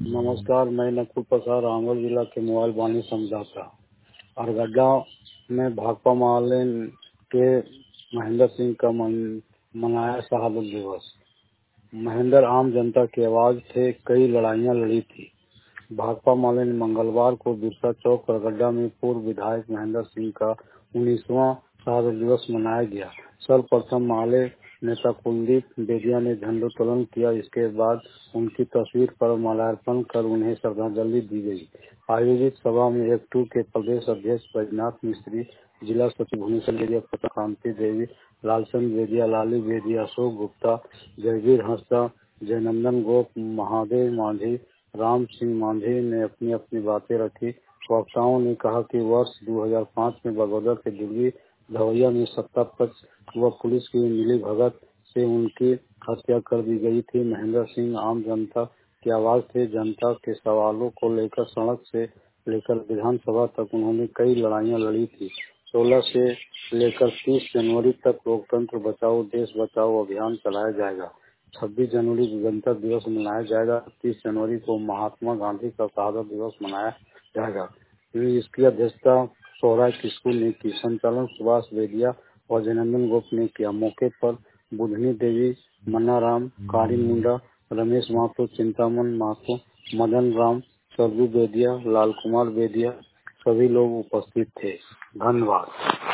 नमस्कार, मैं नकुल प्रसाद रामगढ़ जिला के मोबाइल वाणी समझाता अरगड्डा में भाकपा माले के महेंद्र सिंह का मनाया शहादत दिवस। महेंद्र आम जनता की आवाज थे, कई लड़ाइयां लड़ी थी। भाकपा माले ने मंगलवार को बिरसा चौक अरगड्डा में पूर्व विधायक महेंद्र सिंह का 19वां शहादत दिवस मनाया गया। सर्वप्रथम माले नेता कुलदीप बेदिया ने झंडोत्तोलन किया। इसके बाद उनकी तस्वीर पर माल्यार्पण कर उन्हें श्रद्धांजलि दी गई। आयोजित सभा में एक्टू के प्रदेश अध्यक्ष बैजनाथ मिस्त्री, जिला सचिव भुवनेश्वर बेदिया, कांति देवी, लालचंद बेदिया, लाली बेदिया, अशोक गुप्ता, जयवीर हंसदा, जयनंदन गोप, महादेव मांझी, राम सिंह मांझी ने अपनी अपनी बातें रखी। वक्ताओं ने कहा कि वर्ष 2005 में बगौदर के दिल्ली धवैया में सत्ता पक्ष व पुलिस की मिलीभगत से उनकी हत्या कर दी गई थी। महेंद्र सिंह आम जनता की आवाज थे। जनता के सवालों को लेकर सड़क से लेकर विधानसभा तक उन्होंने कई लड़ाइयां लड़ी थी। 16 से लेकर 30 जनवरी तक लोकतंत्र बचाओ देश बचाओ अभियान चलाया जाएगा। 26 जनवरी को गणतंत्र दिवस मनाया जाएगा। 30 जनवरी को महात्मा गांधी का शहादत दिवस मनाया जाएगा। इसकी अध्यक्षता सोहराय किस्कू ने की। संचालन सुभाष बेदिया और जयनंदन गोप ने किया। मौके पर बुधनी देवी, मन्नाराम, काली मुंडा, रमेश महतो, चिंतामन महतो, मदन राम, सरजू बेदिया, लाल कुमार बेदिया सभी लोग उपस्थित थे। धन्यवाद।